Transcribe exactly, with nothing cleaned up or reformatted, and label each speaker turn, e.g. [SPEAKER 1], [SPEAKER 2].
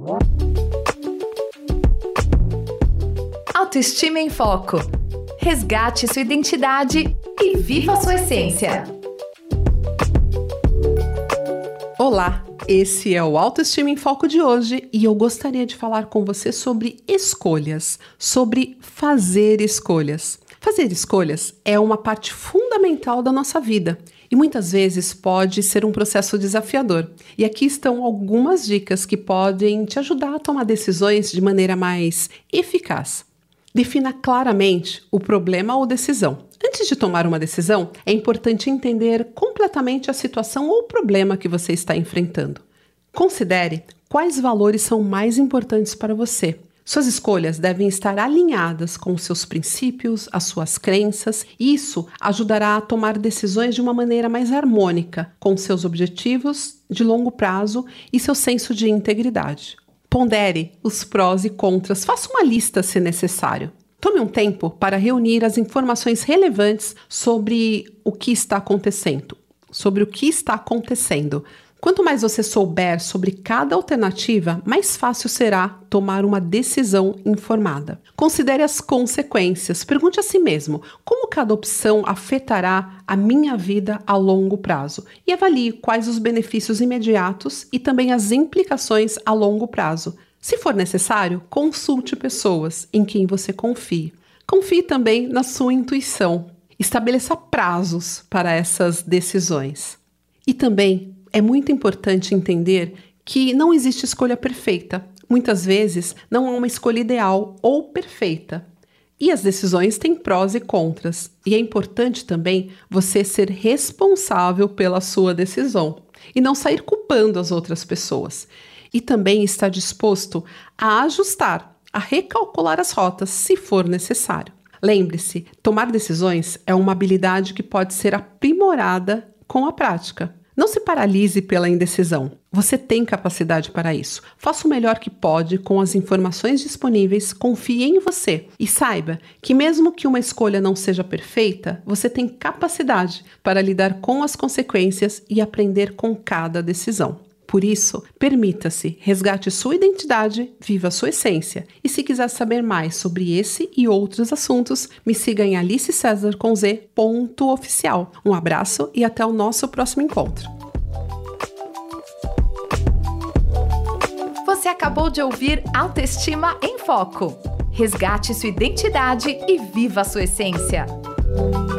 [SPEAKER 1] Autoestima em Foco. Resgate sua identidade e viva a sua essência.
[SPEAKER 2] Olá, esse é o Autoestima em Foco de hoje e eu gostaria de falar com você sobre escolhas, sobre fazer escolhas. Fazer escolhas é uma parte fundamental da nossa vida e muitas vezes pode ser um processo desafiador. E aqui estão algumas dicas que podem te ajudar a tomar decisões de maneira mais eficaz. Defina claramente o problema ou decisão. Antes de tomar uma decisão, é importante entender completamente a situação ou problema que você está enfrentando. Considere quais valores são mais importantes para você. Suas escolhas devem estar alinhadas com os seus princípios, as suas crenças, e isso ajudará a tomar decisões de uma maneira mais harmônica com seus objetivos de longo prazo e seu senso de integridade. Pondere os prós e contras, faça uma lista se necessário. Tome um tempo para reunir as informações relevantes sobre o que está acontecendo, sobre o que está acontecendo. Quanto mais você souber sobre cada alternativa, mais fácil será tomar uma decisão informada. Considere as consequências. Pergunte a si mesmo, como cada opção afetará a minha vida a longo prazo? E avalie quais os benefícios imediatos e também as implicações a longo prazo. Se for necessário, consulte pessoas em quem você confie. Confie também na sua intuição. Estabeleça prazos para essas decisões. E também é muito importante entender que não existe escolha perfeita. Muitas vezes não há uma escolha ideal ou perfeita. E as decisões têm prós e contras. E é importante também você ser responsável pela sua decisão e não sair culpando as outras pessoas. E também estar disposto a ajustar, a recalcular as rotas se for necessário. Lembre-se, tomar decisões é uma habilidade que pode ser aprimorada com a prática. Não se paralise pela indecisão. Você tem capacidade para isso. Faça o melhor que pode com as informações disponíveis, confie em você e saiba que mesmo que uma escolha não seja perfeita, você tem capacidade para lidar com as consequências e aprender com cada decisão. Por isso, permita-se, resgate sua identidade, viva sua essência. E se quiser saber mais sobre esse e outros assuntos, me siga em alice cesar com z ponto oficial. Um abraço e até o nosso próximo encontro.
[SPEAKER 1] Você acabou de ouvir Autoestima em Foco. Resgate sua identidade e viva a sua essência.